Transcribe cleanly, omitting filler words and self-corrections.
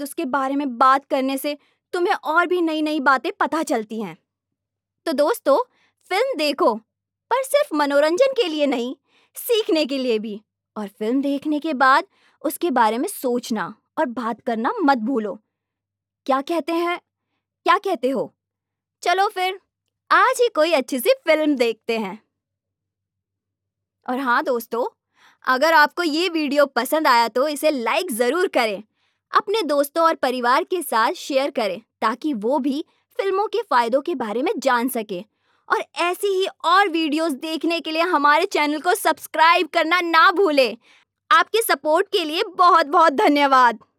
उसके बारे में बात करने से तुम्हें और भी नई नई बातें पता चलती हैं। तो दोस्तों, फिल्म देखो, पर सिर्फ मनोरंजन के लिए नहीं, सीखने के लिए भी। और फिल्म देखने के बाद उसके बारे में सोचना और बात करना मत भूलो। क्या कहते हैं? क्या कहते हो? चलो फिर आज ही कोई अच्छी सी फिल्म देखते हैं। और हाँ दोस्तों, अगर आपको ये वीडियो पसंद आया तो इसे लाइक ज़रूर करें। अपने दोस्तों और परिवार के साथ शेयर करें ताकि वो भी फिल्मों के फायदों के बारे में जान सके। और ऐसी ही और वीडियोस देखने के लिए हमारे चैनल को सब्सक्राइब करना ना भूलें। आपके सपोर्ट के लिए बहुत बहुत धन्यवाद।